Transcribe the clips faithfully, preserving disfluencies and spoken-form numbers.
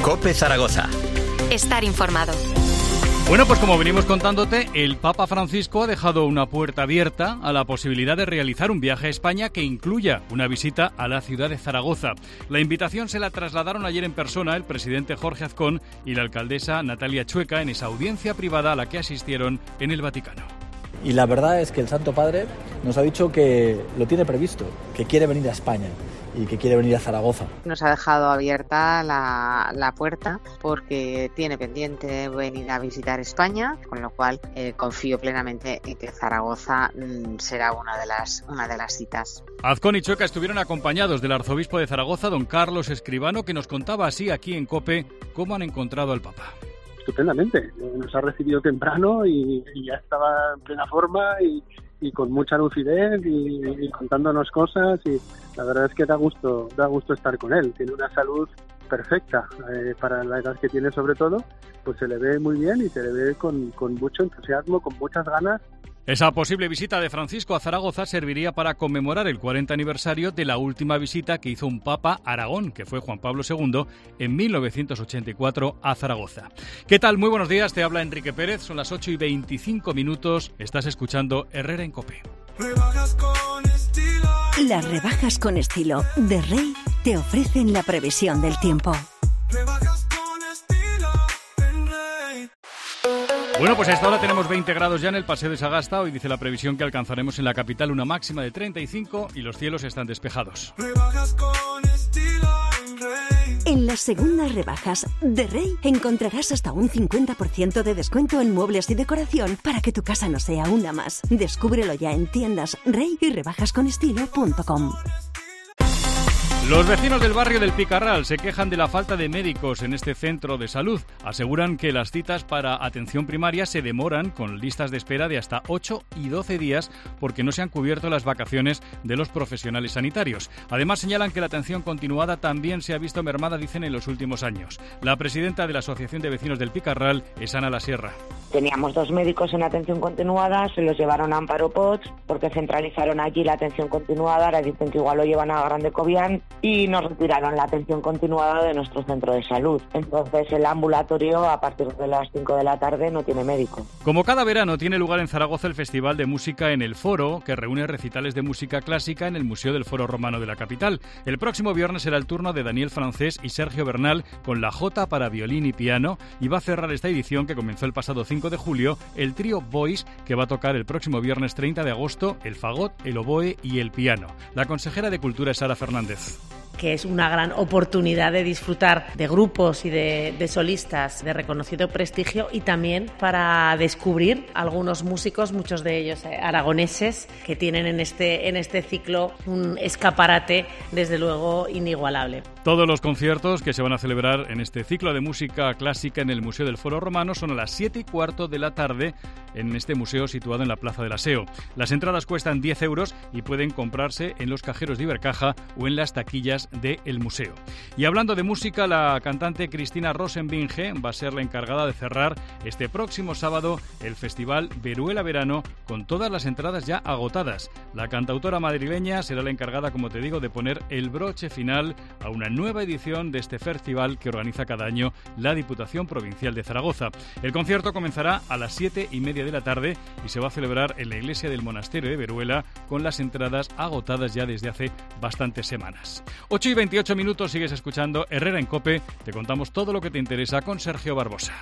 COPE Zaragoza. Estar informado. Bueno, pues como venimos contándote, el Papa Francisco ha dejado una puerta abierta a la posibilidad de realizar un viaje a España que incluya una visita a la ciudad de Zaragoza. La invitación se la trasladaron ayer en persona el presidente Jorge Azcón y la alcaldesa Natalia Chueca en esa audiencia privada a la que asistieron en el Vaticano. Y la verdad es que el Santo Padre nos ha dicho que lo tiene previsto, que quiere venir a España y que quiere venir a Zaragoza. Nos ha dejado abierta la, la puerta porque tiene pendiente venir a visitar España, con lo cual eh, confío plenamente en que Zaragoza mmm, será una de las una de las citas. Azcón y Chueca estuvieron acompañados del arzobispo de Zaragoza, don Carlos Escribano, que nos contaba así aquí en COPE cómo han encontrado al Papa. Estupendamente, nos ha recibido temprano y, y ya estaba en plena forma y, y con mucha lucidez y, y contándonos cosas, y la verdad es que da gusto, da gusto estar con él. Tiene una salud perfecta eh, para la edad que tiene, sobre todo, pues se le ve muy bien y se le ve con, con mucho entusiasmo, con muchas ganas. Esa posible visita de Francisco a Zaragoza serviría para conmemorar el cuarenta aniversario de la última visita que hizo un papa a Aragón, que fue Juan Pablo segundo, en mil novecientos ochenta y cuatro a Zaragoza. ¿Qué tal? Muy buenos días, te habla Enrique Pérez, son las ocho y veinticinco minutos, estás escuchando Herrera en COPE. Rebajas con estilo. Las rebajas con estilo de Rey te ofrecen la previsión del tiempo. Rebajas con estilo en Rey. Bueno, pues a esta hora tenemos veinte grados ya en el Paseo de Sagasta. Hoy dice la previsión que alcanzaremos en la capital una máxima de treinta y cinco y los cielos están despejados. Rebajas con estilo en Rey. En las segundas rebajas de Rey encontrarás hasta un cincuenta por ciento de descuento en muebles y decoración para que tu casa no sea una más. Descúbrelo ya en tiendas Rey y rebajas con estilo punto com. Los vecinos del barrio del Picarral se quejan de la falta de médicos en este centro de salud. Aseguran que las citas para atención primaria se demoran con listas de espera de hasta ocho y doce días porque no se han cubierto las vacaciones de los profesionales sanitarios. Además, señalan que la atención continuada también se ha visto mermada, dicen, en los últimos años. La presidenta de la Asociación de Vecinos del Picarral es Ana Lasierra. Teníamos dos médicos en atención continuada, se los llevaron a Amparo Pots porque centralizaron allí la atención continuada, ahora dicen que igual lo llevan a Grande Cobián, y nos retiraron la atención continuada de nuestro centro de salud. Entonces el ambulatorio a partir de las cinco de la tarde no tiene médico. Como cada verano tiene lugar en Zaragoza el Festival de Música en el Foro, que reúne recitales de música clásica en el Museo del Foro Romano de la capital. El próximo viernes será el turno de Daniel Francés y Sergio Bernal con la jota para violín y piano, y va a cerrar esta edición, que comenzó el pasado cinco de julio, el trío Boys, que va a tocar el próximo viernes treinta de agosto el fagot, el oboe y el piano. La consejera de Cultura es Sara Fernández. Que es una gran oportunidad de disfrutar de grupos y de, de solistas de reconocido prestigio, y también para descubrir algunos músicos, muchos de ellos eh, aragoneses, que tienen en este, en este ciclo un escaparate desde luego inigualable. Todos los conciertos que se van a celebrar en este ciclo de música clásica en el Museo del Foro Romano son a las siete y cuarto de la tarde en este museo situado en la Plaza del Aseo. Las entradas cuestan diez euros y pueden comprarse en los cajeros de Ibercaja o en las taquillas del museo. Y hablando de música, la cantante Cristina Rosenbinge va a ser la encargada de cerrar este próximo sábado el Festival Veruela Verano, con todas las entradas ya agotadas. La cantautora madrileña será la encargada, como te digo, de poner el broche final a una nueva edición de este festival que organiza cada año la Diputación Provincial de Zaragoza. El concierto comenzará a las siete y media de la tarde y se va a celebrar en la iglesia del monasterio de Veruela, con las entradas agotadas ya desde hace bastantes semanas. ocho y veintiocho minutos, sigues escuchando Herrera en COPE. Te contamos todo lo que te interesa con Sergio Barbosa.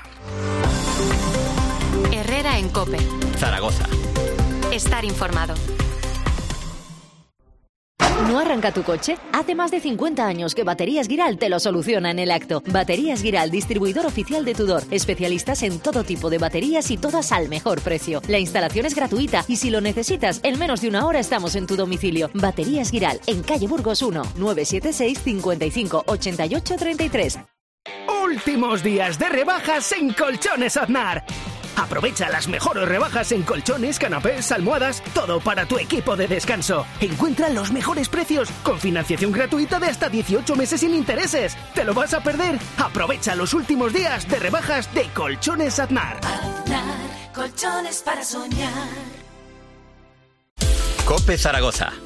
Herrera en COPE. Zaragoza. Estar informado. ¿No arranca tu coche? Hace más de cincuenta años que Baterías Guiral te lo soluciona en el acto. Baterías Guiral, distribuidor oficial de Tudor. Especialistas en todo tipo de baterías y todas al mejor precio. La instalación es gratuita y si lo necesitas, en menos de una hora estamos en tu domicilio. Baterías Guiral, en calle Burgos uno, nueve siete seis, cinco cinco, ocho ocho tres tres. Últimos días de rebajas en Colchones Aznar. Aprovecha las mejores rebajas en colchones, canapés, almohadas, todo para tu equipo de descanso. Encuentra los mejores precios con financiación gratuita de hasta dieciocho meses sin intereses. ¿Te lo vas a perder? Aprovecha los últimos días de rebajas de Colchones Aznar. Aznar, colchones para soñar. COPE Zaragoza.